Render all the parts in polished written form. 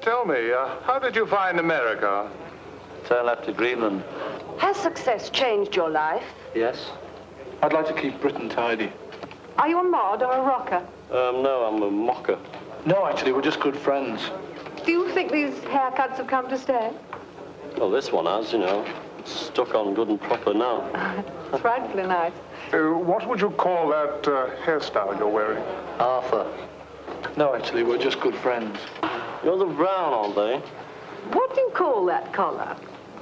Tell me, how did you find America? So I left to Greenland. Has success changed your life? Yes. I'd like to keep Britain tidy. Are you a mod or a rocker? No, I'm a mocker. No, actually, we're just good friends. Do you think these haircuts have come to stay? Well, this one has, you know. It's stuck on good and proper now. It's frightfully nice. What would you call that hairstyle you're wearing? Arthur. No, actually, we're just good friends. You're the brown, aren't they? What do you call that collar?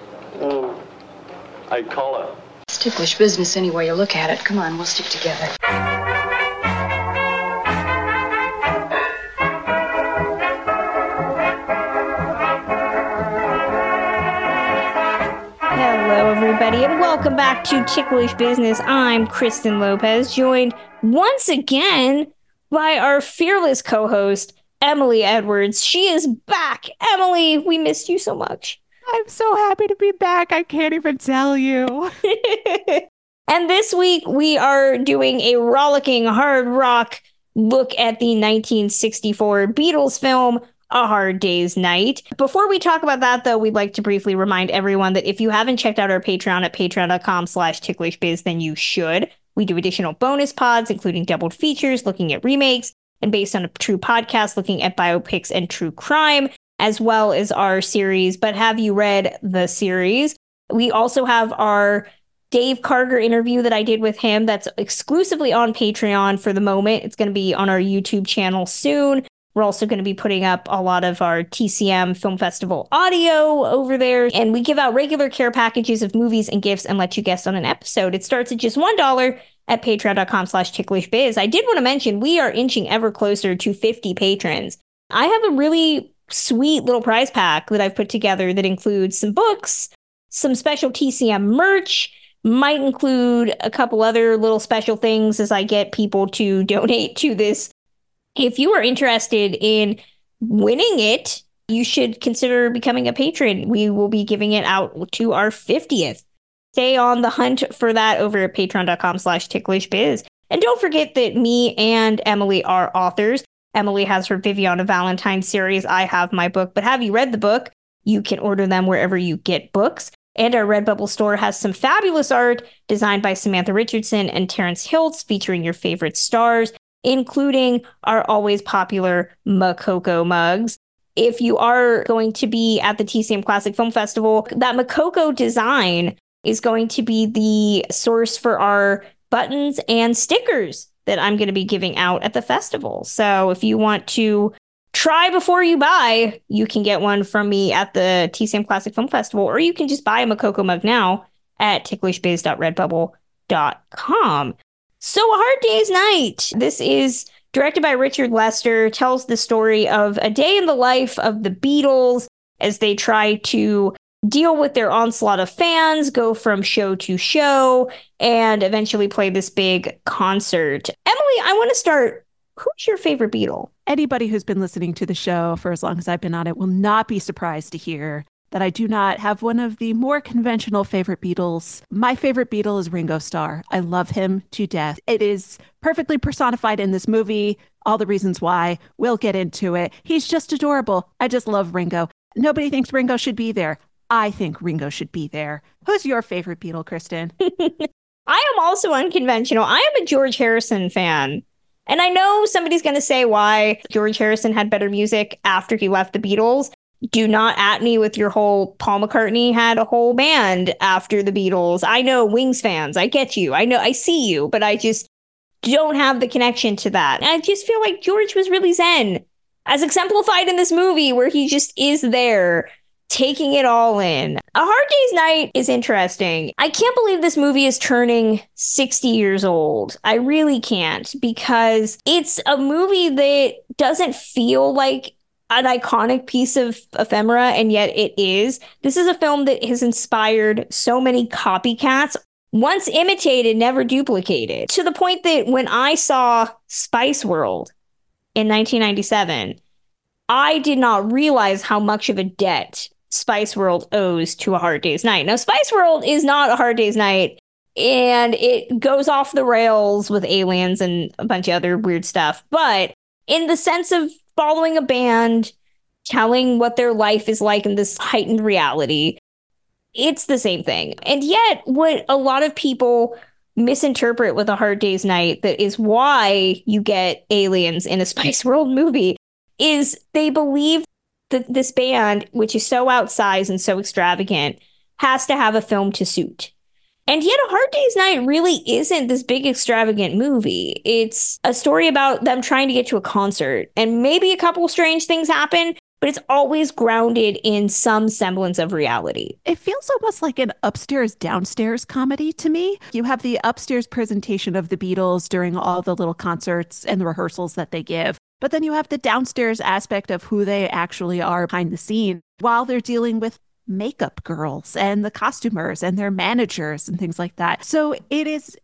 A collar. It's ticklish business any way you look at it. Come on, we'll stick together. Hello, everybody, and welcome back to Ticklish Business. I'm Kristen Lopez, joined once again by our fearless co-host, Emily Edwards. She is back. Emily, we missed you so much. I'm so happy to be back. I can't even tell you. And this week, we are doing a rollicking hard rock look at the 1964 Beatles film, A Hard Day's Night. Before we talk about that, though, we'd like to briefly remind everyone that if you haven't checked out our Patreon at patreon.com/ticklishbiz, then you should. We do additional bonus pods, including doubled features, looking at remakes, and based on a true podcast, looking at biopics and true crime, as well as our series, But Have You Read the Series? We also have our Dave Karger interview that I did with him that's exclusively on Patreon for the moment. It's going to be on our YouTube channel soon. We're also going to be putting up a lot of our TCM Film Festival audio over there. And we give out regular care packages of movies and gifts and let you guest on an episode. It starts at just $1 at patreon.com/ticklishbiz. I did want to mention we are inching ever closer to 50 patrons. I have a really sweet little prize pack that I've put together that includes some books, some special TCM merch, might include a couple other little special things as I get people to donate to this. If you are interested in winning it, you should consider becoming a patron. We will be giving it out to our 50th. Stay on the hunt for that over at patreon.com/ticklishbiz. And don't forget that me and Emily are authors. Emily has her Viviana Valentine series. I have my book, But Have You Read the Book? You can order them wherever you get books. And our Redbubble store has some fabulous art designed by Samantha Richardson and Terrence Hiltz featuring your favorite stars, including our always popular Makoko mugs. If you are going to be at the TCM Classic Film Festival, that Makoko design is going to be the source for our buttons and stickers that I'm going to be giving out at the festival. So if you want to try before you buy, you can get one from me at the TCM Classic Film Festival, or you can just buy a Makoko mug now at ticklishbiz.redbubble.com. So A Hard Day's Night. This is directed by Richard Lester, tells the story of a day in the life of the Beatles as they try to deal with their onslaught of fans, go from show to show, and eventually play this big concert. Emily, I want to start. Who's your favorite Beatle? Anybody who's been listening to the show for as long as I've been on it will not be surprised to hear that I do not have one of the more conventional favorite Beatles. My favorite Beatle is Ringo Starr. I love him to death. It is perfectly personified in this movie. All the reasons why. We'll get into it. He's just adorable. I just love Ringo. Nobody thinks Ringo should be there. I think Ringo should be there. Who's your favorite Beatle, Kristen? I am also unconventional. I am a George Harrison fan. And I know somebody's going to say why George Harrison had better music after he left the Beatles. Do not at me with your whole Paul McCartney had a whole band after the Beatles. I know Wings fans. I get you. I know. I see you. But I just don't have the connection to that. And I just feel like George was really zen, as exemplified in this movie where he just is there, taking it all in. A Hard Day's Night is interesting. I can't believe this movie is turning 60 years old. I really can't, because it's a movie that doesn't feel like an iconic piece of ephemera, and yet it is. This is a film that has inspired so many copycats. Once imitated, never duplicated. To the point that when I saw Spice World in 1997, I did not realize how much of a debt Spice World owes to A Hard Day's Night. Now, Spice World is not A Hard Day's Night, and it goes off the rails with aliens and a bunch of other weird stuff. But in the sense of following a band, telling what their life is like in this heightened reality. It's the same thing. And yet, what a lot of people misinterpret with A Hard Day's Night, that is why you get aliens in a Spice World movie, is they believe that this band, which is so outsized and so extravagant, has to have a film to suit. And yet A Hard Day's Night really isn't this big extravagant movie. It's a story about them trying to get to a concert, and maybe a couple strange things happen, but it's always grounded in some semblance of reality. It feels almost like an upstairs downstairs comedy to me. You have the upstairs presentation of the Beatles during all the little concerts and the rehearsals that they give. But then you have the downstairs aspect of who they actually are behind the scene while they're dealing with makeup girls and the costumers and their managers and things like that. So it is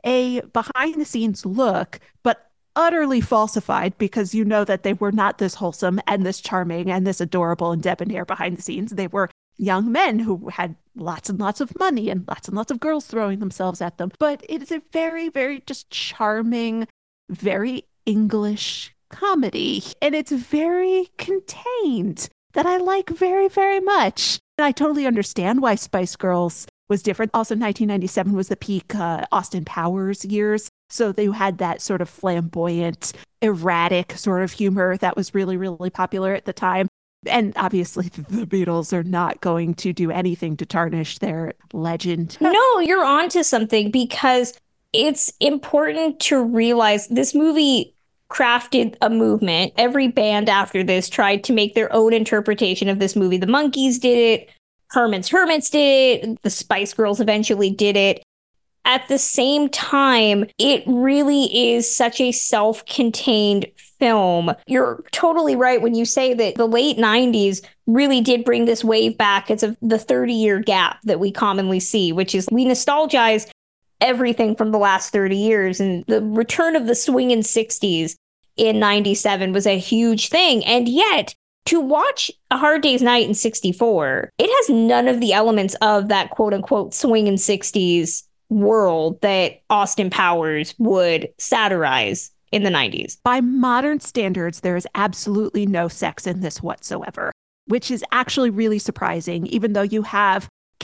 a behind the scenes look, but utterly falsified, because you know that they were not this wholesome and this charming and this adorable and debonair behind the scenes. They were young men who had lots and lots of money and lots of girls throwing themselves at them. But it is a very, very just charming, very English comedy. And it's very contained, that I like very, very much. And I totally understand why Spice Girls was different. Also, 1997 was the peak Austin Powers years. So they had that sort of flamboyant, erratic sort of humor that was really, really popular at the time. And obviously, the Beatles are not going to do anything to tarnish their legend. No, you're onto something, because it's important to realize this movie crafted a movement. Every band after this tried to make their own interpretation of this movie. The Monkees did it. Herman's Hermits did it. The Spice Girls eventually did it. At the same time, it really is such a self-contained film. You're totally right when you say that the late 90s really did bring this wave back. It's the 30-year gap that we commonly see, which is we nostalgize everything from the last 30 years. And the return of the swingin' 60s in 97 was a huge thing. And yet, to watch A Hard Day's Night in 64, it has none of the elements of that quote-unquote swingin' 60s world that Austin Powers would satirize in the 90s. By modern standards, there is absolutely no sex in this whatsoever, which is actually really surprising, even though you have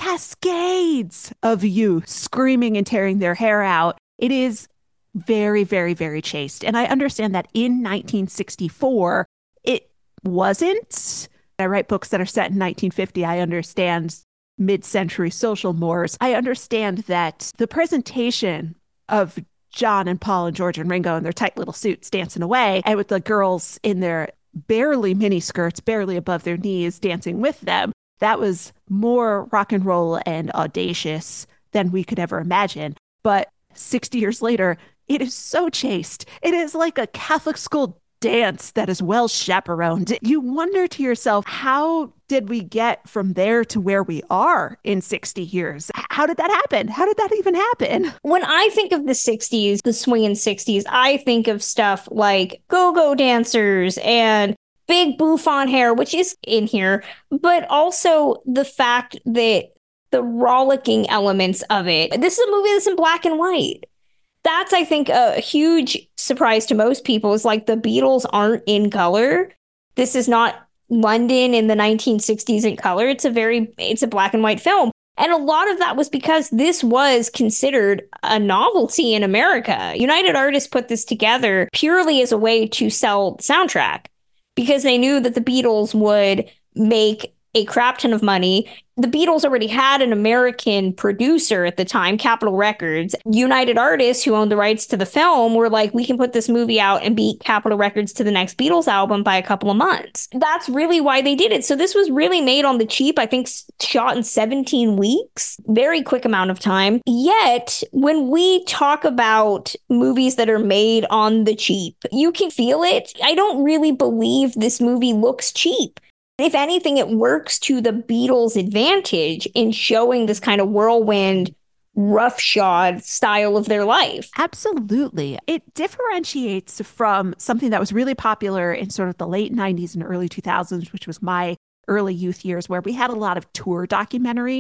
cascades of youth screaming and tearing their hair out. It is very, very, very chaste. And I understand that in 1964, it wasn't. I write books that are set in 1950. I understand mid-century social mores. I understand that the presentation of John and Paul and George and Ringo in their tight little suits dancing away, and with the girls in their barely mini skirts, barely above their knees, dancing with them, that was more rock and roll and audacious than we could ever imagine. But 60 years later, it is so chaste. It is like a Catholic school dance that is well chaperoned. You wonder to yourself, how did we get from there to where we are in 60 years? How did that happen? How did that even happen? When I think of the 60s, the swingin' 60s, I think of stuff like go-go dancers and big bouffant hair, which is in here, but also the fact that the rollicking elements of it. This is a movie that's in black and white. That's, I think, a huge surprise to most people, is like the Beatles aren't in color. This is not London in the 1960s in color. It's a black and white film. And a lot of that was because this was considered a novelty in America. United Artists put this together purely as a way to sell the soundtrack, because they knew that the Beatles would make a crap ton of money. The Beatles already had an American producer at the time, Capitol Records. United Artists, who owned the rights to the film, were like, we can put this movie out and beat Capitol Records to the next Beatles album by a couple of months. That's really why they did it. So this was really made on the cheap, I think shot in 17 weeks, very quick amount of time. Yet, when we talk about movies that are made on the cheap, you can feel it. I don't really believe this movie looks cheap. If anything, it works to the Beatles' advantage in showing this kind of whirlwind, roughshod style of their life. Absolutely. It differentiates from something that was really popular in sort of the late 90s and early 2000s, which was my early youth years, where we had a lot of tour documentaries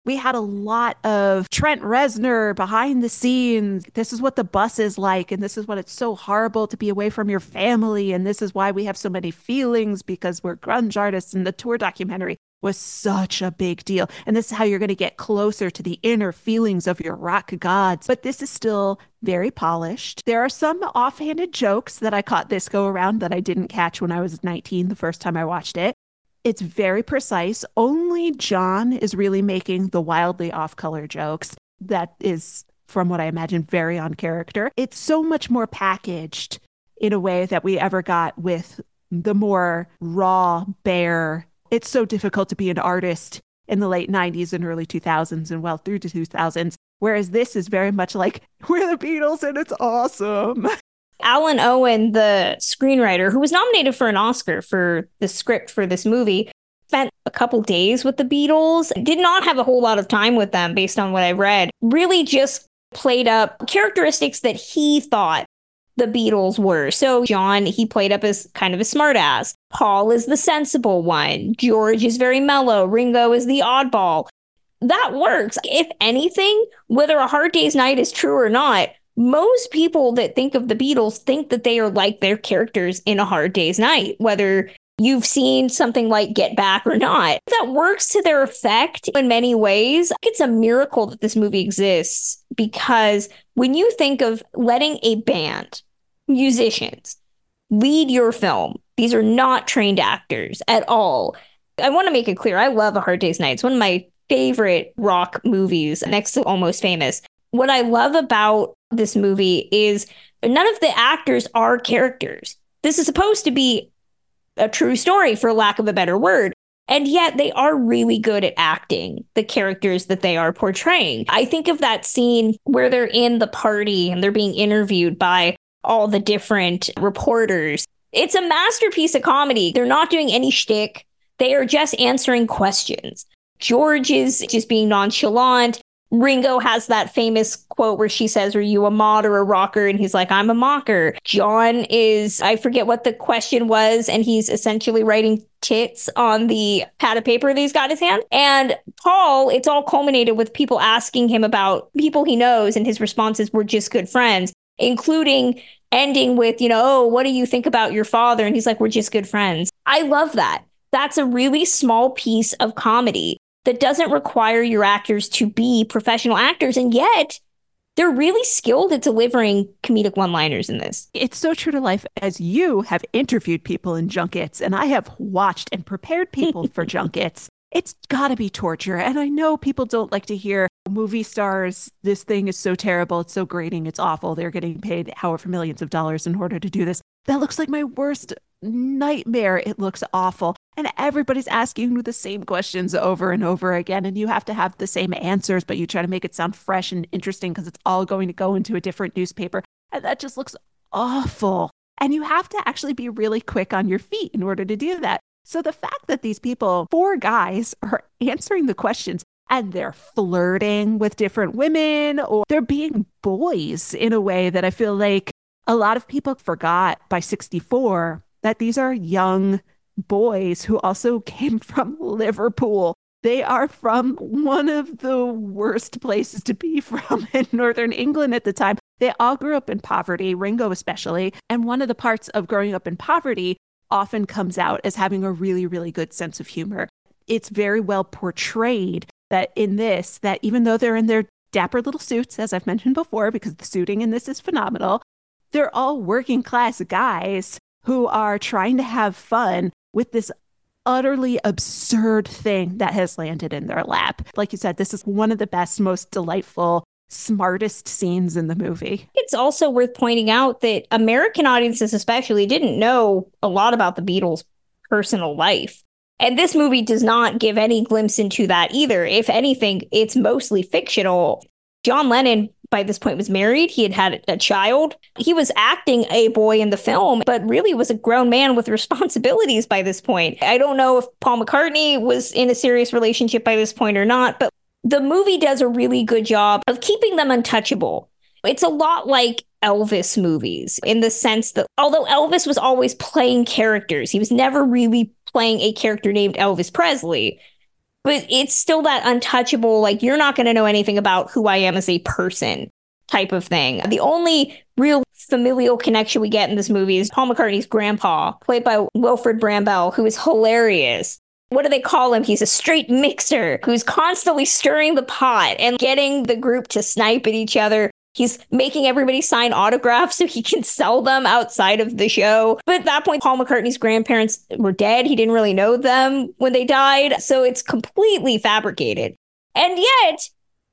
We had a lot of Trent Reznor behind the scenes. This is what the bus is like, and this is what it's so horrible to be away from your family, and this is why we have so many feelings because we're grunge artists, and the tour documentary was such a big deal. And this is how you're going to get closer to the inner feelings of your rock gods. But this is still very polished. There are some offhanded jokes that I caught this go around that I didn't catch when I was 19 the first time I watched it. It's very precise. Only John is really making the wildly off-color jokes. That is, from what I imagine, very on character. It's so much more packaged in a way that we ever got with the more raw, bare. It's so difficult to be an artist in the late 90s and early 2000s and well through the 2000s. Whereas this is very much like, we're the Beatles and it's awesome. Alan Owen, the screenwriter, who was nominated for an Oscar for the script for this movie, spent a couple days with the Beatles, did not have a whole lot of time with them based on what I read, really just played up characteristics that he thought the Beatles were. So John, he played up as kind of a smartass. Paul is the sensible one. George is very mellow. Ringo is the oddball. That works. If anything, whether A Hard Day's Night is true or not, most people that think of the Beatles think that they are like their characters in A Hard Day's Night, whether you've seen something like Get Back or not. That works to their effect in many ways. It's a miracle that this movie exists because when you think of letting a band, musicians, lead your film, these are not trained actors at all. I want to make it clear, I love A Hard Day's Night. It's one of my favorite rock movies next to Almost Famous. What I love about this movie is none of the actors are characters. This is supposed to be a true story, for lack of a better word. And yet they are really good at acting the characters that they are portraying. I think of that scene where they're in the party and they're being interviewed by all the different reporters. It's a masterpiece of comedy. They're not doing any shtick. They are just answering questions. George is just being nonchalant. Ringo has that famous quote where she says, "Are you a mod or a rocker?" And he's like, "I'm a mocker." John is, I forget what the question was, and he's essentially writing tits on the pad of paper that he's got in his hand. And Paul, it's all culminated with people asking him about people he knows, and his responses were just good friends, including ending with, "Oh, what do you think about your father?" And he's like, "We're just good friends." I love that. That's a really small piece of comedy that doesn't require your actors to be professional actors. And yet they're really skilled at delivering comedic one-liners in this. It's so true to life, as you have interviewed people in junkets and I have watched and prepared people for junkets. It's got to be torture. And I know people don't like to hear movie stars, this thing is so terrible, it's so grating, it's awful, they're getting paid however millions of dollars in order to do this. That looks like my worst nightmare. It looks awful. And everybody's asking you the same questions over and over again. And you have to have the same answers, but you try to make it sound fresh and interesting because it's all going to go into a different newspaper. And that just looks awful. And you have to actually be really quick on your feet in order to do that. So the fact that these people, 4 guys, are answering the questions and they're flirting with different women or they're being boys in a way that I feel like a lot of people forgot by 64 that these are young boys who also came from Liverpool. They are from one of the worst places to be from in Northern England at the time. They all grew up in poverty, Ringo especially. And one of the parts of growing up in poverty often comes out as having a really, really good sense of humor. It's very well portrayed that in this, that even though they're in their dapper little suits, as I've mentioned before, because the suiting in this is phenomenal, they're all working class guys who are trying to have fun with this utterly absurd thing that has landed in their lap. Like you said, this is one of the best, most delightful, smartest scenes in the movie. It's also worth pointing out that American audiences especially didn't know a lot about the Beatles' personal life. And this movie does not give any glimpse into that either. If anything, it's mostly fictional. John Lennon, by this point, was married. He had had a child. He was acting a boy in the film, but really was a grown man with responsibilities by this point. I don't know if Paul McCartney was in a serious relationship by this point or not, but the movie does a really good job of keeping them untouchable. It's a lot like Elvis movies in the sense that although Elvis was always playing characters, he was never really playing a character named Elvis Presley. but it's still that untouchable, like, you're not going to know anything about who I am as a person type of thing. The only real familial connection we get in this movie is Paul McCartney's grandpa, played by Wilfrid Brambell, who is hilarious. What do they call him? He's a straight mixer who's constantly stirring the pot and getting the group to snipe at each other. He's making everybody sign autographs so he can sell them outside of the show. But at that point, Paul McCartney's grandparents were dead. He didn't really know them when they died. So it's completely fabricated. And yet,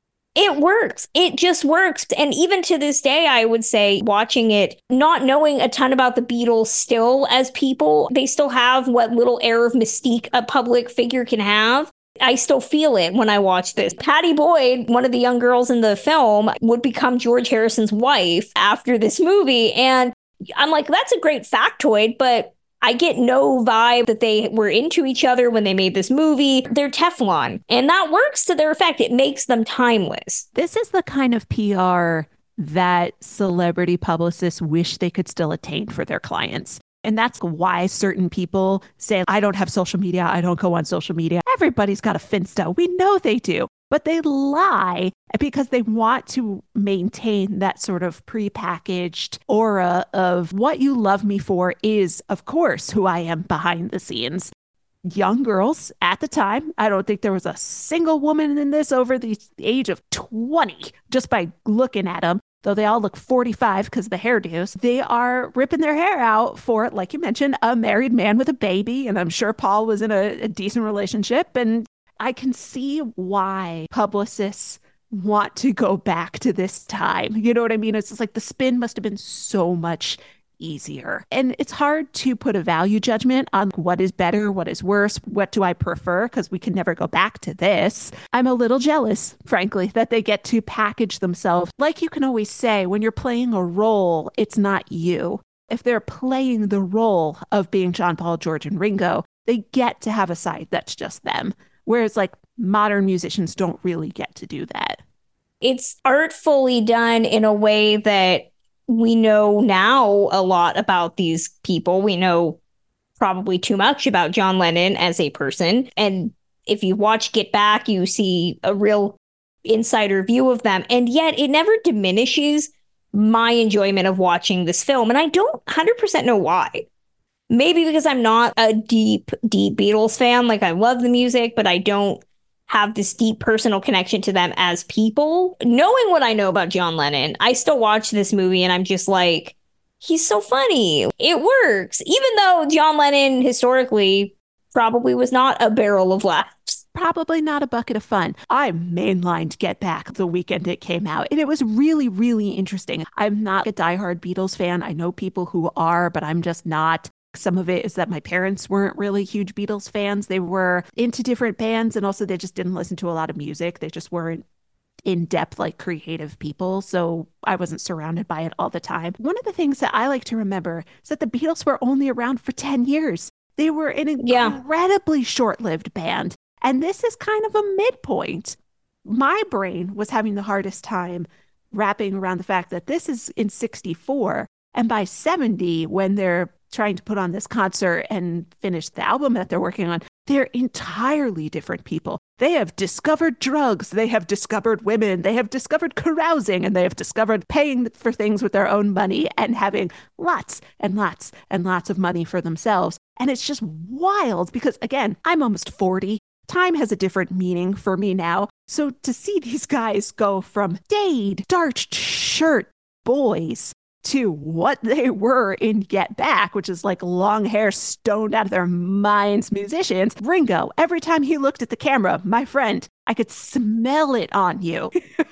it works. It just works. And even to this day, I would say, watching it, not knowing a ton about the Beatles still as people, they still have what little air of mystique a public figure can have. I still feel it when I watch this. Pattie Boyd, one of the young girls in the film, would become George Harrison's wife after this movie. And I'm like, that's a great factoid, but I get no vibe that they were into each other when they made this movie. They're Teflon. And that works to their effect. It makes them timeless. This is the kind of PR that celebrity publicists wish they could still attain for their clients. And that's why certain people say, I don't have social media. I don't go on social media. Everybody's got a Finsta. We know they do. But they lie because they want to maintain that sort of prepackaged aura of what you love me for is, of course, who I am behind the scenes. Young girls at the time, I don't think there was a single woman in this over the age of 20, just by looking at them, though they all look 45 because of the hairdos. They are ripping their hair out for, like you mentioned, a married man with a baby. And I'm sure Paul was in a decent relationship. And I can see why publicists want to go back to this time. You know what I mean? It's just like the spin must have been so much easier. And it's hard to put a value judgment on what is better, what is worse, what do I prefer, because we can never go back to this. I'm a little jealous, frankly, that they get to package themselves. Like you can always say, when you're playing a role, it's not you. If they're playing the role of being John, Paul, George, and Ringo, they get to have a side that's just them. Whereas like modern musicians don't really get to do that. It's artfully done in a way that we know now a lot about these people. We know probably too much about John Lennon as a person. And if you watch Get Back, you see a real insider view of them. And yet it never diminishes my enjoyment of watching this film. And I don't 100% know why. Maybe because I'm not a deep Beatles fan. Like, I love the music, but I don't have this deep personal connection to them as people. Knowing what I know about John Lennon, I still watch this movie and I'm just like, he's so funny. It works. Even though John Lennon historically probably was not a barrel of laughs. Probably not a bucket of fun. I mainlined Get Back the weekend it came out, and it was really, really interesting. I'm not a diehard Beatles fan. I know people who are, but I'm just not. Some of it is that my parents weren't really huge Beatles fans. They were into different bands, and also they just didn't listen to a lot of music. They just weren't in-depth, like, creative people. So I wasn't surrounded by it all the time. One of the things that I like to remember is that the Beatles were only around for 10 years. They were an incredibly short-lived band. And this is kind of a midpoint. My brain was having the hardest time wrapping around the fact that this is in 64. And by 70, when they're trying to put on this concert and finish the album that they're working on, they're entirely different people. They have discovered drugs. They have discovered women. They have discovered carousing, and they have discovered paying for things with their own money and having lots and lots and lots of money for themselves. And it's just wild because, again, I'm almost 40. Time has a different meaning for me now. So to see these guys go from staid, starched shirt boys to what they were in Get Back, which is like long hair, stoned out of their minds musicians. Ringo, every time he looked at the camera, my friend, I could smell it on you.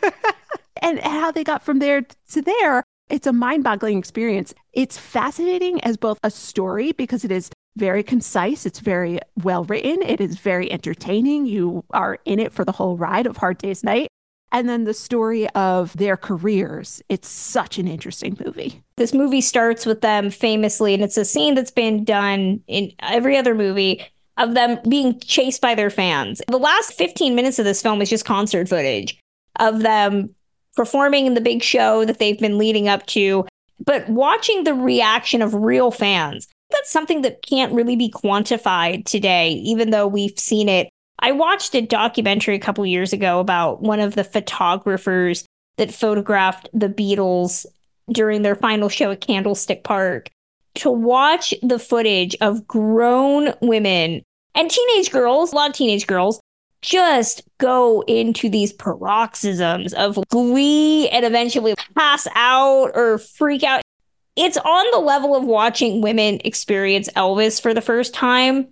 And how they got from there to there, it's a mind-boggling experience. It's fascinating as both a story because it is very concise. It's very well written. It is very entertaining. You are in it for the whole ride of Hard Day's Night. And then the story of their careers. It's such an interesting movie. This movie starts with them famously, and it's a scene that's been done in every other movie of them being chased by their fans. The last 15 minutes of this film is just concert footage of them performing in the big show that they've been leading up to, but watching the reaction of real fans. That's something that can't really be quantified today, even though we've seen it I watched a documentary a couple years ago about one of the photographers that photographed the Beatles during their final show at Candlestick Park. To watch the footage of grown women and teenage girls, a lot of teenage girls, just go into these paroxysms of glee and eventually pass out or freak out. It's on the level of watching women experience Elvis for the first time.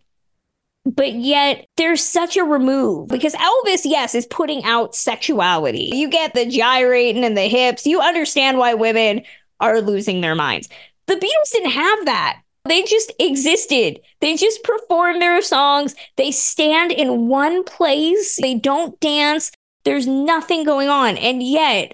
But yet there's such a remove because Elvis, yes, is putting out sexuality. You get the gyrating and the hips. You understand why women are losing their minds. The Beatles didn't have that. They just existed. They just perform their songs. They stand in one place. They don't dance. There's nothing going on. And yet,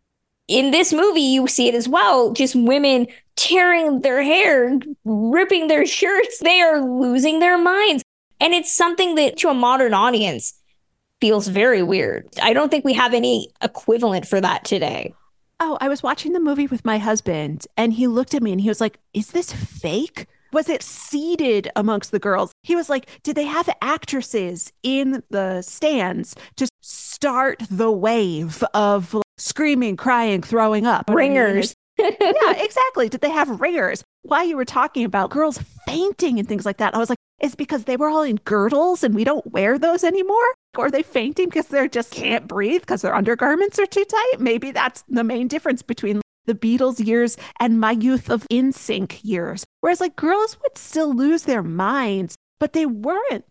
in this movie, you see it as well. Just women tearing their hair, ripping their shirts. They are losing their minds. And it's something that, to a modern audience, feels very weird. I don't think we have any equivalent for that today. Oh, I was watching the movie with my husband, and he looked at me and he was like, is this fake? Was it seeded amongst the girls? He was like, did they have actresses in the stands to start the wave of screaming, crying, throwing up? Ringers. Yeah, exactly. Did they have ringers? While you were talking about girls fainting and things like that, I was like, it's because they were all in girdles and we don't wear those anymore? Or are they fainting because they just can't breathe because their undergarments are too tight? Maybe that's the main difference between the Beatles years and my youth of NSYNC years. Whereas like girls would still lose their minds, but they weren't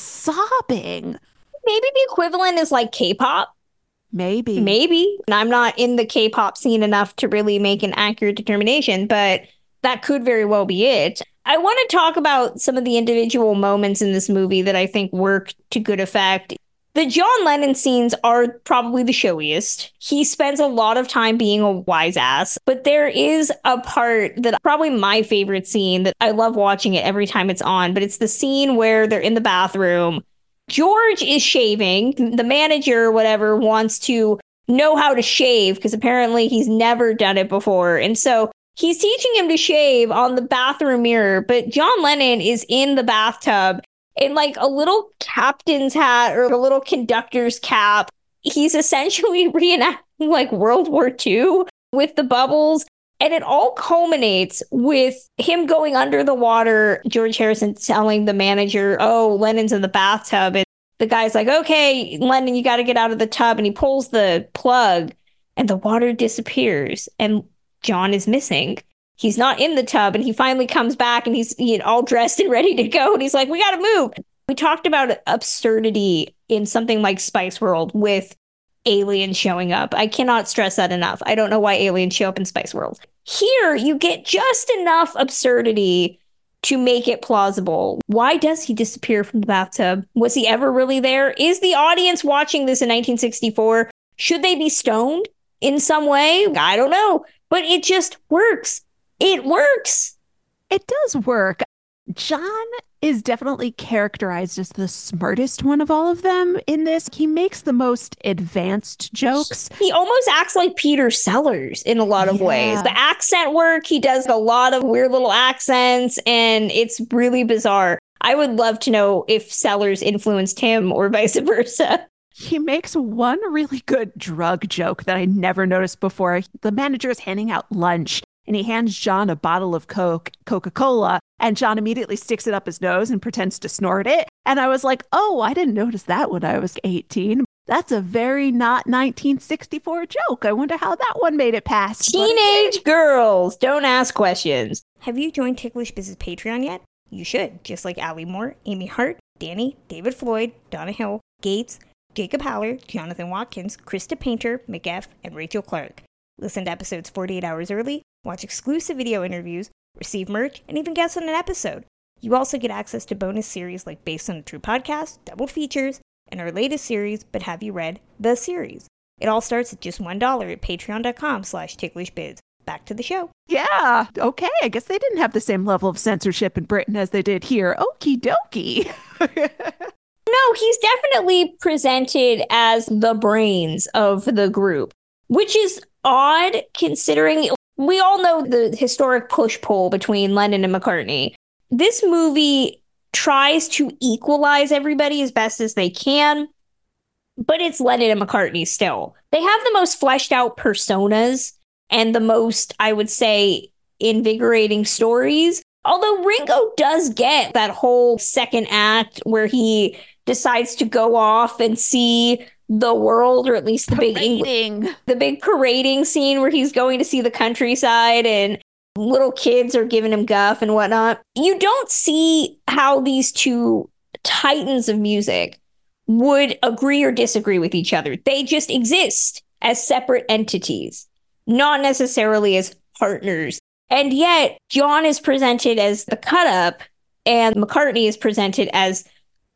sobbing. Maybe the equivalent is like K-pop. Maybe. And I'm not in the K-pop scene enough to really make an accurate determination, but that could very well be it. I want to talk about some of the individual moments in this movie that I think work to good effect. The John Lennon scenes are probably the showiest. He spends a lot of time being a wise ass, but there is a part that probably my favorite scene that I love watching it every time it's on, but it's the scene where they're in the bathroom. George is shaving. The manager or whatever wants to know how to shave because apparently he's never done it before. And so he's teaching him to shave on the bathroom mirror, but John Lennon is in the bathtub in like a little captain's hat or a little conductor's cap. He's essentially reenacting like World War II with the bubbles. And it all culminates with him going under the water, George Harrison telling the manager, oh, Lennon's in the bathtub. And the guy's like, okay, Lennon, you got to get out of the tub. And he pulls the plug and the water disappears. And John is missing. He's not in the tub. And he finally comes back and he's all dressed and ready to go. And he's like, we got to move. We talked about absurdity in something like Spice World with aliens showing up. I cannot stress that enough. I don't know why aliens show up in Spice World. Here, you get just enough absurdity to make it plausible. Why does he disappear from the bathtub? Was he ever really there? Is the audience watching this in 1964? Should they be stoned in some way? I don't know. But it just works. It works. It does work. John is definitely characterized as the smartest one of all of them in this. He makes the most advanced jokes. He almost acts like Peter Sellers in a lot of ways. The accent work, he does a lot of weird little accents, and it's really bizarre. I would love to know if Sellers influenced him or vice versa. He makes one really good drug joke that I never noticed before. The manager is handing out lunch, and he hands John a bottle of Coca-Cola, and John immediately sticks it up his nose and pretends to snort it. And I was like, oh, I didn't notice that when I was 18. That's a very not 1964 joke. I wonder how that one made it past. Teenage girls, don't ask questions. Have you joined Ticklish Biz's Patreon yet? You should, just like Allie Moore, Amy Hart, Danny, David Floyd, Donna Hill, Gates, Jacob Haller, Jonathan Watkins, Krista Painter, McF, and Rachel Clark. Listen to episodes 48 hours early, watch exclusive video interviews, receive merch, and even guest on an episode. You also get access to bonus series like Based on a True Podcast, double features, and our latest series, But Have You Read? The Series. It all starts at just $1 at patreon.com/ticklishbiz. Back to the show. Yeah, okay. I guess they didn't have the same level of censorship in Britain as they did here. Okie dokie. No, he's definitely presented as the brains of the group, which is odd considering we all know the historic push-pull between Lennon and McCartney. This movie tries to equalize everybody as best as they can, but it's Lennon and McCartney still. They have the most fleshed out personas and the most, I would say, invigorating stories. Although Ringo does get that whole second act where he decides to go off and see the world, or at least the big parading scene where he's going to see the countryside and little kids are giving him guff and whatnot. You don't see how these two titans of music would agree or disagree with each other. They just exist as separate entities, not necessarily as partners. And yet, John is presented as the cut up and McCartney is presented as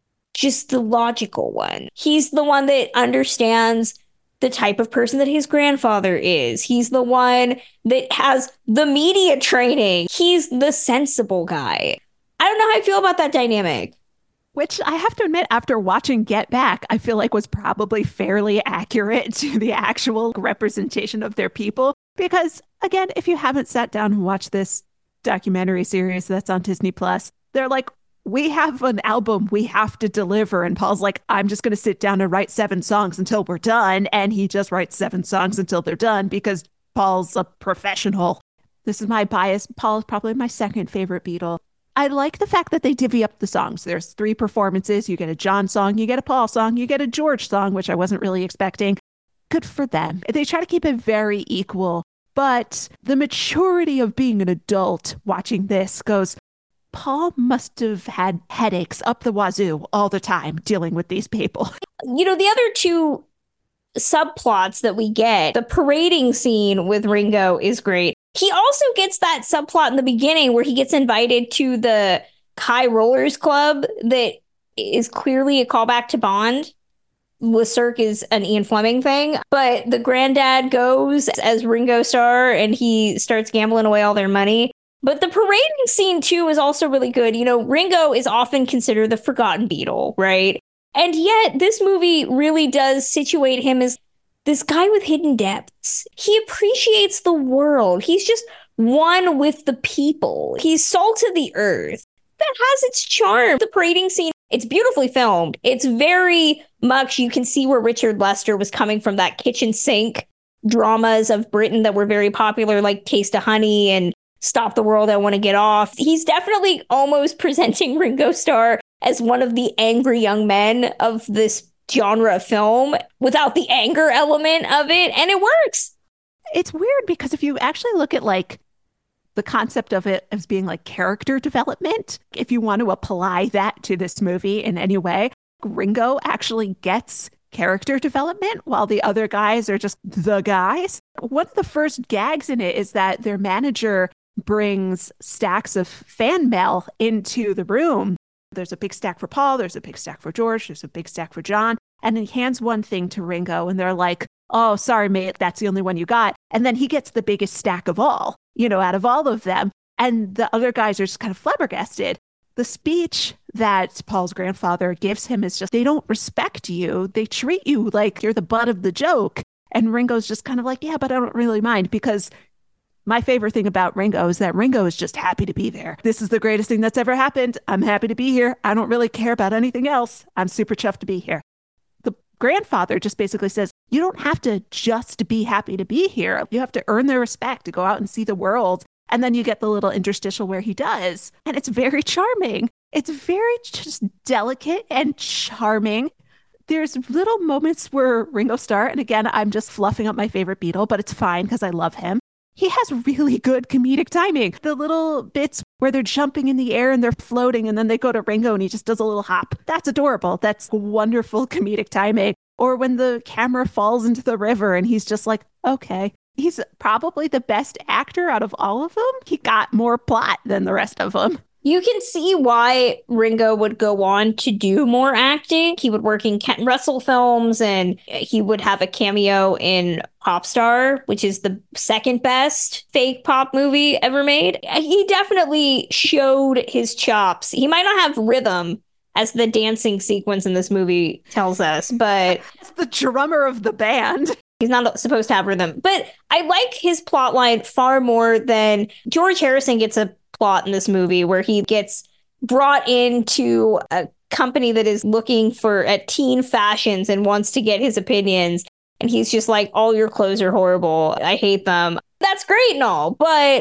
just the logical one. He's the one that understands the type of person that his grandfather is. He's the one that has the media training. He's the sensible guy. I don't know how I feel about that dynamic. Which I have to admit, after watching Get Back, I feel like was probably fairly accurate to the actual representation of their people. Because, again, if you haven't sat down and watched this documentary series that's on Disney Plus, they're like, we have an album we have to deliver. And Paul's like, I'm just going to sit down and write 7 songs until we're done. And he just writes 7 songs until they're done because Paul's a professional. This is my bias. Paul is probably my second favorite Beatle. I like the fact that they divvy up the songs. There's 3 performances. You get a John song, you get a Paul song, you get a George song, which I wasn't really expecting. Good for them. They try to keep it very equal. But the maturity of being an adult watching this goes, Paul must have had headaches up the wazoo all the time dealing with these people. You know, the other 2 subplots that we get, the parading scene with Ringo is great. He also gets that subplot in the beginning where he gets invited to the High Rollers Club that is clearly a callback to Bond. Le Cirque is an Ian Fleming thing, but the granddad goes as Ringo Starr and he starts gambling away all their money. But the parading scene, too, is also really good. You know, Ringo is often considered the forgotten Beatle, right? And yet this movie really does situate him as this guy with hidden depths. He appreciates the world. He's just one with the people. He's salt of the earth. That has its charm. The parading scene, it's beautifully filmed. It's very much, you can see where Richard Lester was coming from, that kitchen sink dramas of Britain that were very popular, like Taste of Honey and Stop the World, I Want to Get Off. He's definitely almost presenting Ringo Starr as one of the angry young men of this genre of film without the anger element of it, and it works. It's weird because if you actually look at like the concept of it as being like character development, if you want to apply that to this movie in any way, Ringo actually gets character development while the other guys are just the guys. One of the first gags in it is that their manager brings stacks of fan mail into the room. There's a big stack for Paul, there's a big stack for George, there's a big stack for John. And he hands one thing to Ringo and they're like, oh, sorry, mate, that's the only one you got. And then he gets the biggest stack of all, you know, out of all of them. And the other guys are just kind of flabbergasted. The speech that Paul's grandfather gives him is just, they don't respect you. They treat you like you're the butt of the joke. And Ringo's just kind of like, yeah, but I don't really mind, because my favorite thing about Ringo is that Ringo is just happy to be there. This is the greatest thing that's ever happened. I'm happy to be here. I don't really care about anything else. I'm super chuffed to be here. The grandfather just basically says, you don't have to just be happy to be here. You have to earn their respect to go out and see the world. And then you get the little interstitial where he does. And it's very charming. It's very just delicate and charming. There's little moments where Ringo Starr, and again, I'm just fluffing up my favorite Beatle, but it's fine because I love him. He has really good comedic timing. The little bits where they're jumping in the air and they're floating and then they go to Ringo and he just does a little hop. That's adorable. That's wonderful comedic timing. Or when the camera falls into the river and he's just like, okay. He's probably the best actor out of all of them. He got more plot than the rest of them. You can see why Ringo would go on to do more acting. He would work in Ken Russell films and he would have a cameo in Popstar, which is the second best fake pop movie ever made. He definitely showed his chops. He might not have rhythm, as the dancing sequence in this movie tells us, but it's the drummer of the band. He's not supposed to have rhythm. But I like his plot line far more than George Harrison gets a plot in this movie where he gets brought into a company that is looking at teen fashions and wants to get his opinions. And he's just like, all your clothes are horrible. I hate them. That's great and all, but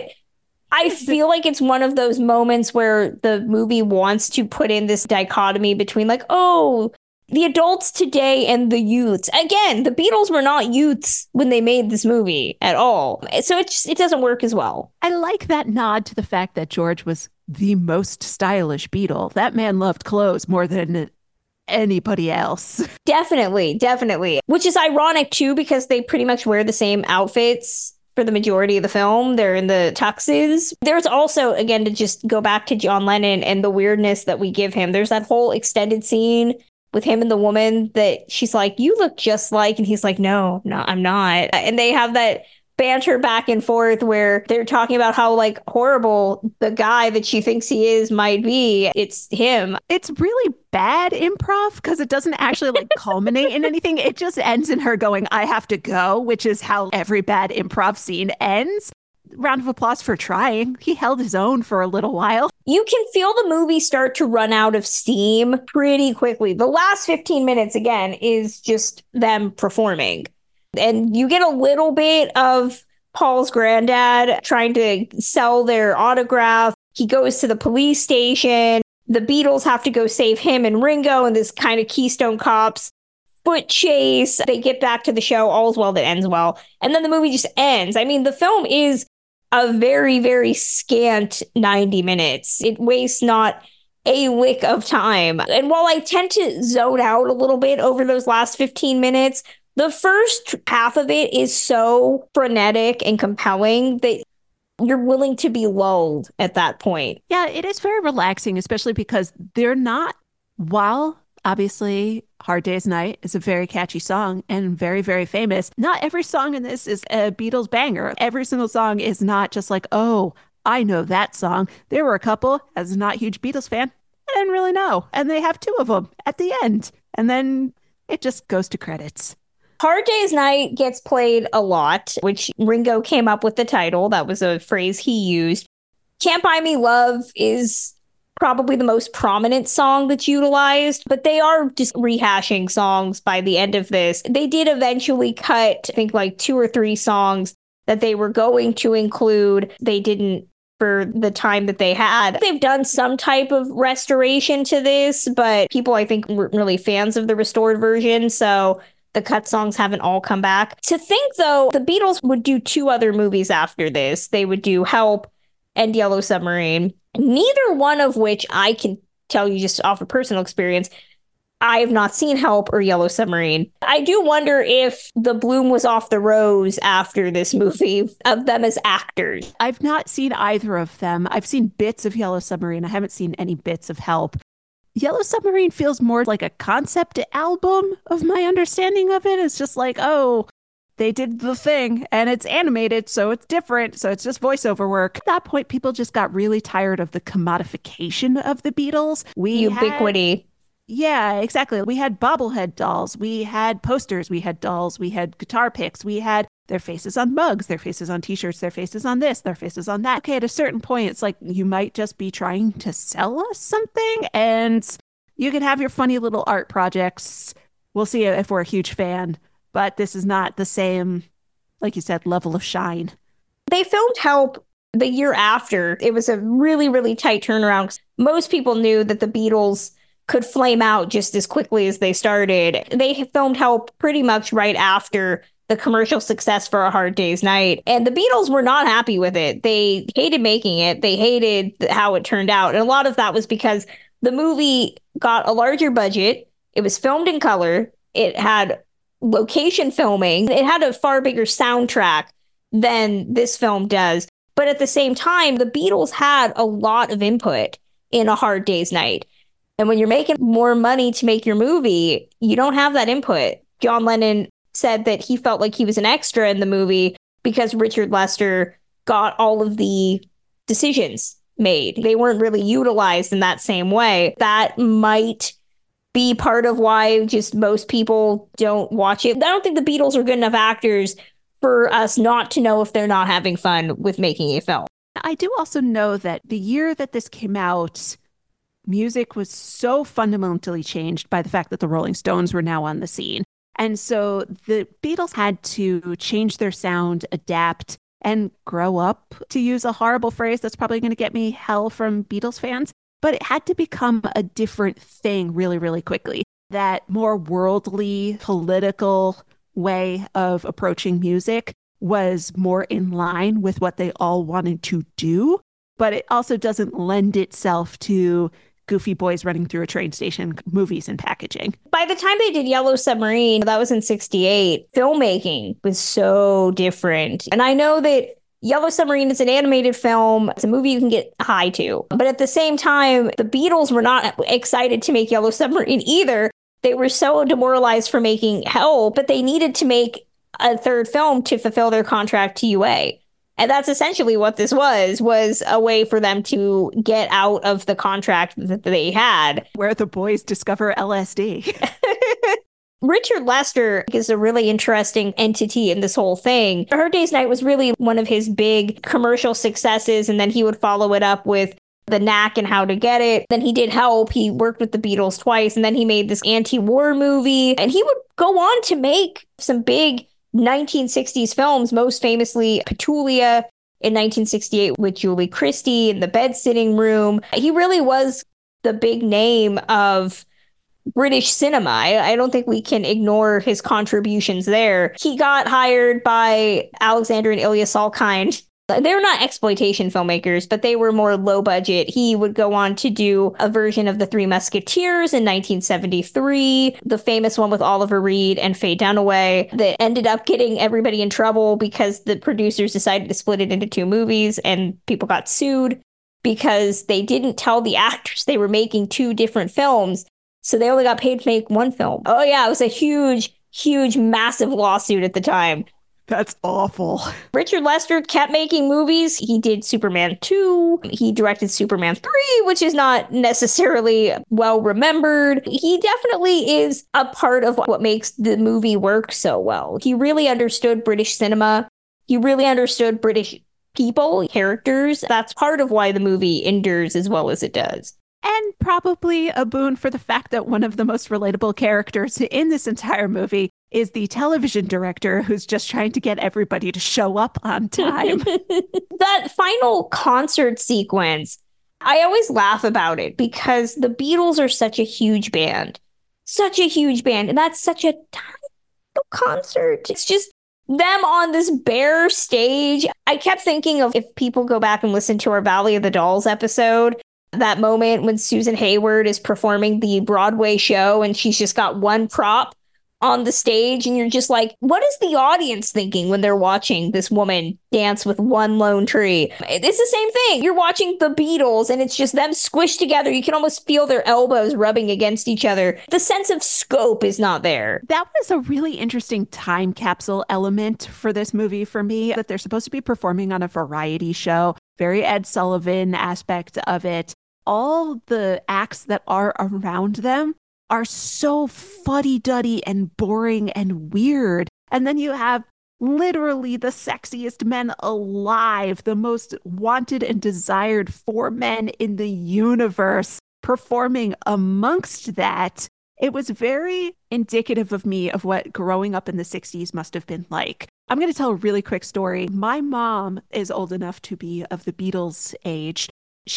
I feel like it's one of those moments where the movie wants to put in this dichotomy between like, oh, the adults today and the youths. Again, the Beatles were not youths when they made this movie at all. So it doesn't work as well. I like that nod to the fact that George was the most stylish Beatle. That man loved clothes more than anybody else. Definitely. Which is ironic too, because they pretty much wear the same outfits for the majority of the film. They're in the tuxes. There's also, again, to just go back to John Lennon and the weirdness that we give him, there's that whole extended scene with him and the woman that she's like, you look just like, and he's like, no, I'm not. And they have that banter back and forth where they're talking about how like horrible the guy that she thinks he is might be. It's him. It's really bad improv because it doesn't actually like culminate in anything. It just ends in her going, I have to go, which is how every bad improv scene ends. Round of applause for trying. He held his own for a little while. You can feel the movie start to run out of steam pretty quickly. The last 15 minutes, again, is just them performing. And you get a little bit of Paul's granddad trying to sell their autograph. He goes to the police station. The Beatles have to go save him and Ringo in this kind of Keystone Cops foot chase. They get back to the show. All's well that ends well. And then the movie just ends. I mean, the film is a very, very scant 90 minutes. It wastes not a lick of time. And while I tend to zone out a little bit over those last 15 minutes, the first half of it is so frenetic and compelling that you're willing to be lulled at that point. Yeah, it is very relaxing, especially because they're not, while obviously Hard Day's Night is a very catchy song and very, very famous, not every song in this is a Beatles banger. Every single song is not just like, oh, I know that song. There were a couple, as a not huge Beatles fan, I didn't really know. And they have two of them at the end. And then it just goes to credits. Hard Day's Night gets played a lot, which Ringo came up with the title. That was a phrase he used. Can't Buy Me Love is probably the most prominent song that's utilized, but they are just rehashing songs by the end of this. They did eventually cut, I think, like 2 or 3 songs that they were going to include. They didn't for the time that they had. They've done some type of restoration to this, but people, I think, weren't really fans of the restored version, so the cut songs haven't all come back. To think, though, the Beatles would do 2 other movies after this. They would do Help and Yellow Submarine, neither one of which I can tell you just off of personal experience, I have not seen Help or Yellow Submarine. I do wonder if the bloom was off the rose after this movie of them as actors. I've not seen either of them. I've seen bits of Yellow Submarine. I haven't seen any bits of Help. Yellow Submarine feels more like a concept album of my understanding of it. It's just like, oh, they did the thing and it's animated, so it's different. So it's just voiceover work. At that point, people just got really tired of the commodification of the Beatles. Ubiquity. Yeah, exactly. We had bobblehead dolls. We had posters. We had dolls. We had guitar picks. We had their faces on mugs, their faces on t-shirts, their faces on this, their faces on that. Okay, at a certain point, it's like you might just be trying to sell us something and you can have your funny little art projects. We'll see if we're a huge fan, but this is not the same, like you said, level of shine. They filmed Help the year after. It was a really, really tight turnaround. Most people knew that the Beatles could flame out just as quickly as they started. They filmed Help pretty much right after the commercial success for A Hard Day's Night. And the Beatles were not happy with it. They hated making it. They hated how it turned out. And a lot of that was because the movie got a larger budget. It was filmed in color. It had location filming. It had a far bigger soundtrack than this film does. But at the same time, the Beatles had a lot of input in A Hard Day's Night. And when you're making more money to make your movie, you don't have that input. John Lennon said that he felt like he was an extra in the movie because Richard Lester got all of the decisions made. They weren't really utilized in that same way. That might be part of why just most people don't watch it. I don't think the Beatles are good enough actors for us not to know if they're not having fun with making a film. I do also know that the year that this came out, music was so fundamentally changed by the fact that the Rolling Stones were now on the scene. And so the Beatles had to change their sound, adapt, and grow up, to use a horrible phrase that's probably going to get me hell from Beatles fans. But it had to become a different thing really, really quickly. That more worldly, political way of approaching music was more in line with what they all wanted to do. But it also doesn't lend itself to goofy boys running through a train station movies and packaging. By the time they did Yellow Submarine, that was in 1968, filmmaking was so different. And I know that Yellow Submarine is an animated film. It's a movie you can get high to. But at the same time, the Beatles were not excited to make Yellow Submarine either. They were so demoralized for making Help, but they needed to make a third film to fulfill their contract to UA. And that's essentially what this was a way for them to get out of the contract that they had. Where the boys discover LSD. Richard Lester is a really interesting entity in this whole thing. A Hard Day's Night was really one of his big commercial successes, and then he would follow it up with The Knack and How to Get It. Then he did Help. He worked with the Beatles twice, and then he made this anti-war movie. And he would go on to make some big 1960s films, most famously Petulia in 1968 with Julie Christie in The Bed-Sitting Room. He really was the big name of British cinema. I don't think we can ignore his contributions there. He got hired by Alexander and Ilya Salkind. They're not exploitation filmmakers, but they were more low budget. He would go on to do a version of The Three Musketeers in 1973, the famous one with Oliver Reed and Faye Dunaway that ended up getting everybody in trouble because the producers decided to split it into two movies and people got sued because they didn't tell the actors they were making two different films. So they only got paid to make one film. Oh yeah, it was a huge, massive lawsuit at the time. That's awful. Richard Lester kept making movies. He did Superman 2. He directed Superman 3, which is not necessarily well remembered. He definitely is a part of what makes the movie work so well. He really understood British cinema. He really understood British people, characters. That's part of why the movie endures as well as it does. And probably a boon for the fact that one of the most relatable characters in this entire movie is the television director who's just trying to get everybody to show up on time. That final concert sequence, I always laugh about it because the Beatles are such a huge band. Such a huge band. And that's such a tiny little concert. It's just them on this bare stage. I kept thinking of, if people go back and listen to our Valley of the Dolls episode, that moment when Susan Hayward is performing the Broadway show and she's just got one prop on the stage, and you're just like, what is the audience thinking when they're watching this woman dance with one lone tree? It's the same thing. You're watching the Beatles and it's just them squished together. You can almost feel their elbows rubbing against each other. The sense of scope is not there. That was a really interesting time capsule element for this movie for me, that they're supposed to be performing on a variety show. Very Ed Sullivan aspect of it. All the acts that are around them are so fuddy-duddy and boring and weird. And then you have literally the sexiest men alive, the most wanted and desired four men in the universe performing amongst that. It was very indicative of me of what growing up in the 60s must have been like. I'm going to tell a really quick story. My mom is old enough to be of the Beatles age.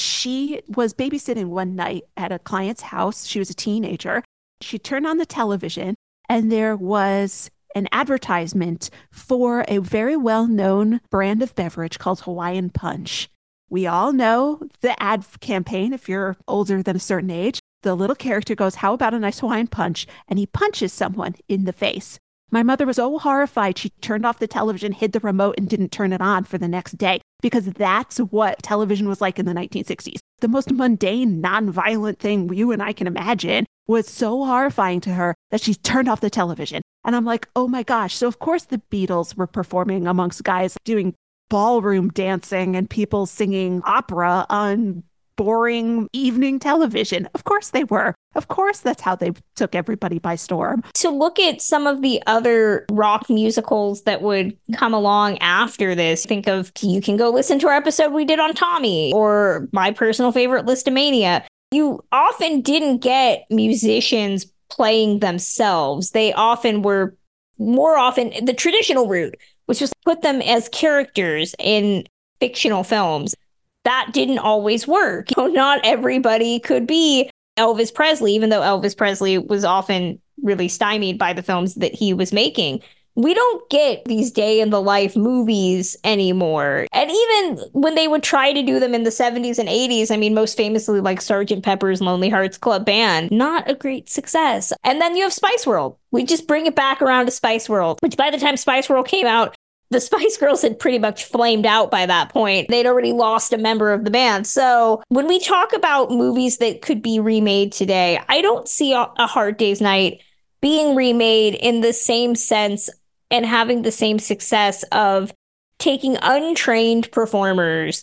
She was babysitting one night at a client's house. She was a teenager. She turned on the television and there was an advertisement for a very well-known brand of beverage called Hawaiian Punch. We all know the ad campaign if you're older than a certain age. The little character goes, "How about a nice Hawaiian punch?" And he punches someone in the face. My mother was so horrified, she turned off the television, hid the remote, and didn't turn it on for the next day, because that's what television was like in the 1960s. The most mundane, non-violent thing you and I can imagine was so horrifying to her that she turned off the television. And I'm like, oh my gosh. So of course the Beatles were performing amongst guys doing ballroom dancing and people singing opera on boring evening television. Of course they were. Of course that's how they took everybody by storm. To look at some of the other rock musicals that would come along after this, think of, you can go listen to our episode we did on Tommy, or my personal favorite, Listomania. You often didn't get musicians playing themselves. They often were more often the traditional route, which was put them as characters in fictional films. That didn't always work. Not everybody could be Elvis Presley, even though Elvis Presley was often really stymied by the films that he was making. We don't get these day in the life movies anymore. And even when they would try to do them in the 70s and 80s, I mean, most famously like Sgt. Pepper's Lonely Hearts Club Band, not a great success. And then you have Spice World. We just bring it back around to Spice World, which by the time Spice World came out, the Spice Girls had pretty much flamed out by that point. They'd already lost a member of the band. So when we talk about movies that could be remade today, I don't see A Hard Day's Night being remade in the same sense and having the same success of taking untrained performers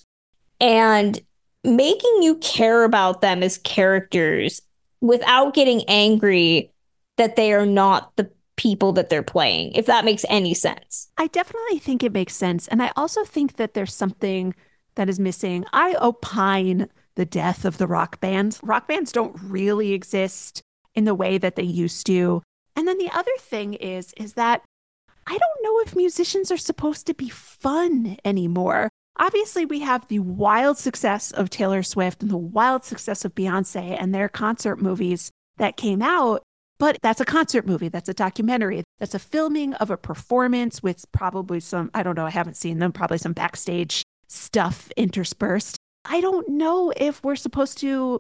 and making you care about them as characters without getting angry that they are not the people that they're playing, if that makes any sense. I definitely think it makes sense. And I also think that there's something that is missing. I opine the death of the rock band. Rock bands don't really exist in the way that they used to. And then the other thing is that I don't know if musicians are supposed to be fun anymore. Obviously, we have the wild success of Taylor Swift and the wild success of Beyonce and their concert movies that came out. But that's a concert movie. That's a documentary. That's a filming of a performance with probably some, I don't know, I haven't seen them, probably some backstage stuff interspersed. I don't know if we're supposed to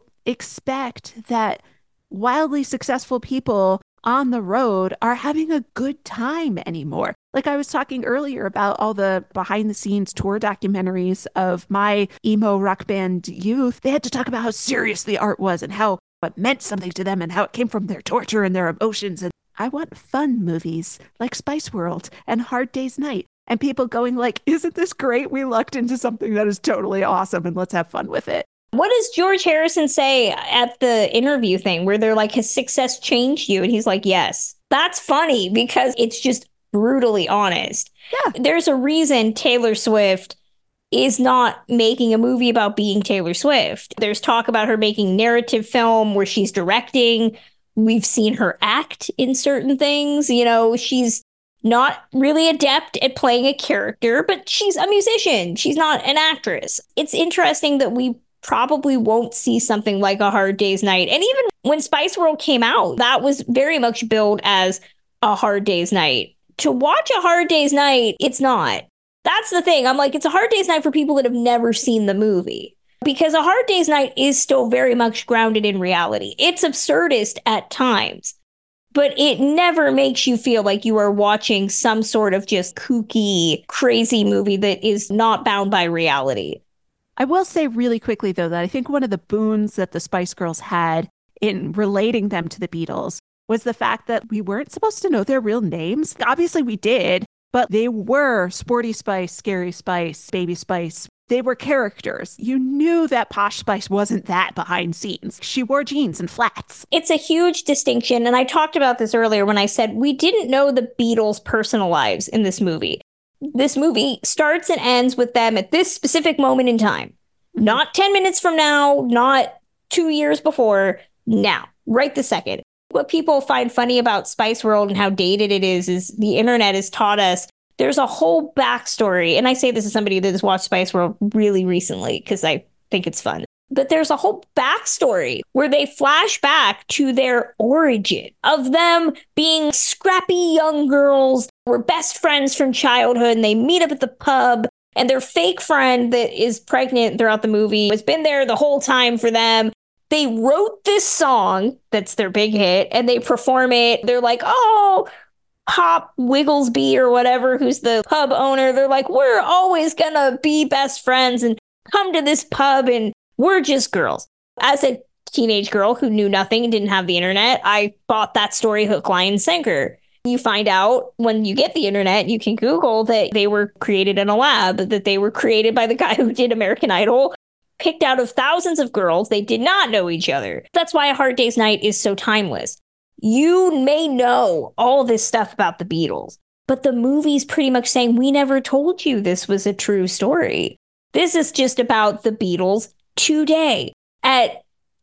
expect that wildly successful people on the road are having a good time anymore. Like I was talking earlier about all the behind the scenes tour documentaries of my emo rock band youth. They had to talk about how serious the art was and how it meant something to them and how it came from their torture and their emotions. And I want fun movies like Spice World and Hard Day's Night and people going like, isn't this great? We lucked into something that is totally awesome and let's have fun with it. What does George Harrison say at the interview thing where they're like, has success changed you? And he's like, yes. That's funny because it's just brutally honest. Yeah. There's a reason Taylor Swift is not making a movie about being Taylor Swift. There's talk about her making narrative film where she's directing. We've seen her act in certain things. You know, she's not really adept at playing a character, but she's a musician. She's not an actress. It's interesting that we probably won't see something like A Hard Day's Night. And even when Spice World came out, that was very much billed as A Hard Day's Night. To watch A Hard Day's Night, it's not. That's the thing. I'm like, it's A Hard Day's Night for people that have never seen the movie. Because A Hard Day's Night is still very much grounded in reality. It's absurdist at times, but it never makes you feel like you are watching some sort of just kooky, crazy movie that is not bound by reality. I will say really quickly, though, that I think one of the boons that the Spice Girls had in relating them to the Beatles was the fact that we weren't supposed to know their real names. Obviously, we did, but they were Sporty Spice, Scary Spice, Baby Spice. They were characters. You knew that Posh Spice wasn't that behind scenes. She wore jeans and flats. It's a huge distinction, and I talked about this earlier when I said we didn't know the Beatles' personal lives in this movie. This movie starts and ends with them at this specific moment in time. Not 10 minutes from now, not 2 years before, now, right this second. What people find funny about Spice World and how dated it is the internet has taught us there's a whole backstory. And I say this as somebody that has watched Spice World really recently because I think it's fun. But there's a whole backstory where they flash back to their origin of them being scrappy young girls, were best friends from childhood, and they meet up at the pub, and their fake friend that is pregnant throughout the movie has been there the whole time for them. They wrote this song that's their big hit, and they perform it. They're like, oh, Pop Wigglesby or whatever, who's the pub owner. They're like, we're always gonna be best friends and come to this pub, and we're just girls. As a teenage girl who knew nothing and didn't have the internet, I bought that story hook, line, and sinker. You find out when you get the internet, you can Google that they were created in a lab, that they were created by the guy who did American Idol, picked out of thousands of girls. They did not know each other. That's why A Hard Day's Night is so timeless. You may know all this stuff about the Beatles, but the movie's pretty much saying, we never told you this was a true story. This is just about the Beatles today at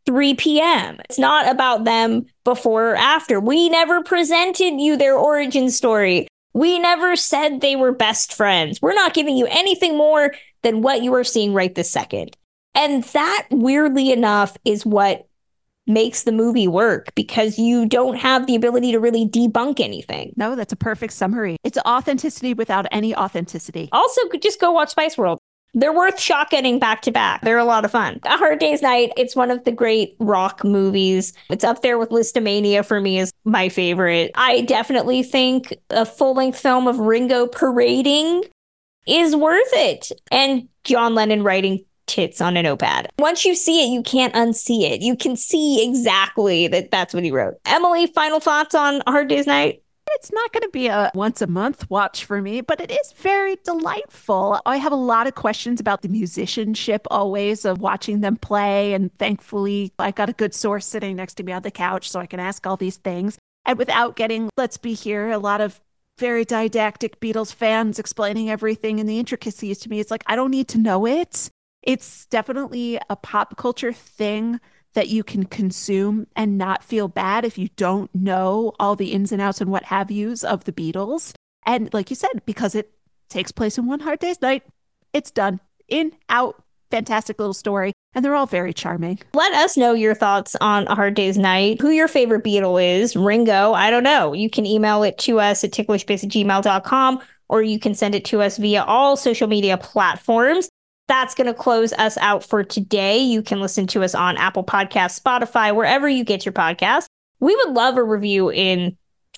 3 p.m. It's not about them before or after. We never presented you their origin story. We never said they were best friends. We're not giving you anything more than what you are seeing right this second. And that, weirdly enough, is what makes the movie work, because you don't have the ability to really debunk anything. No, that's a perfect summary. It's authenticity without any authenticity. Also, just go watch Spice World. They're worth shotgunning back to back. They're a lot of fun. A Hard Day's Night, it's one of the great rock movies. It's up there with Listomania for me as my favorite. I definitely think a full-length film of Ringo parading is worth it. And John Lennon writing tits on a notepad. Once you see it, you can't unsee it. You can see exactly that's what he wrote. Emily, final thoughts on A Hard Day's Night? It's not going to be a once a month watch for me, but it is very delightful. I have a lot of questions about the musicianship always of watching them play. And thankfully, I got a good source sitting next to me on the couch so I can ask all these things. And without getting, let's be here, a lot of very didactic Beatles fans explaining everything and the intricacies to me, it's like, I don't need to know it. It's definitely a pop culture thing that you can consume and not feel bad if you don't know all the ins and outs and what have yous of the Beatles. And like you said, because it takes place in one Hard Day's Night, it's done. In, out, fantastic little story. And they're all very charming. Let us know your thoughts on A Hard Day's Night, who your favorite Beatle is. Ringo, I don't know. You can email it to us at ticklishbiz@gmail.com, or you can send it to us via all social media platforms. That's going to close us out for today. You can listen to us on Apple Podcasts, Spotify, wherever you get your podcasts. We would love a review in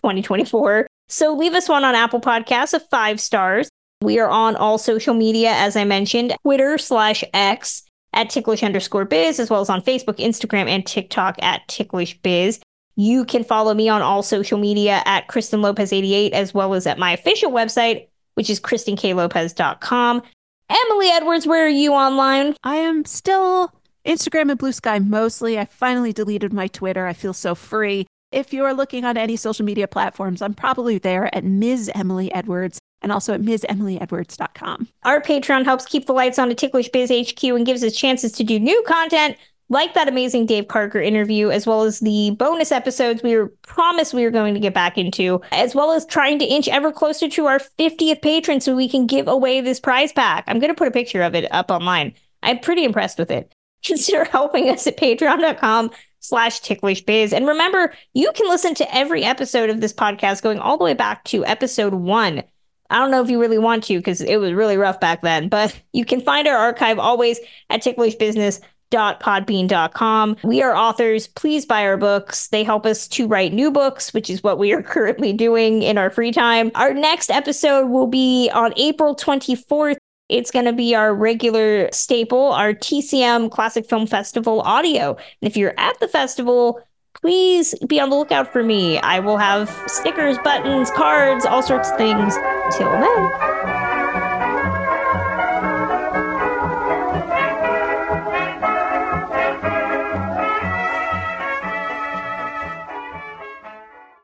2024. So leave us one on Apple Podcasts of 5 stars. We are on all social media, as I mentioned, Twitter/X at ticklish_biz, as well as on Facebook, Instagram, and TikTok at ticklishbiz. You can follow me on all social media at Kristen Lopez88, as well as at my official website, which is KristenKLopez.com. Emily Edwards, where are you online? I am still Instagram and Blue Sky mostly. I finally deleted my Twitter. I feel so free. If you are looking on any social media platforms, I'm probably there at Ms. Emily Edwards and also at MsEmilyEdwards.com. Our Patreon helps keep the lights on at Ticklish Biz HQ and gives us chances to do new content like that amazing Dave Parker interview, as well as the bonus episodes we were promised we were going to get back into, as well as trying to inch ever closer to our 50th patron so we can give away this prize pack. I'm going to put a picture of it up online. I'm pretty impressed with it. Consider helping us at patreon.com/ticklishbiz. And remember, you can listen to every episode of this podcast going all the way back to episode 1. I don't know if you really want to, because it was really rough back then, but you can find our archive always at ticklishbusiness.podbean.com. We are authors. Please buy our books. They help us to write new books, which is what we are currently doing in our free time. Our next episode will be on April 24th. It's going to be our regular staple, our TCM Classic Film Festival audio. And if you're at the festival, please be on the lookout for me. I will have stickers, buttons, cards, all sorts of things. Till then.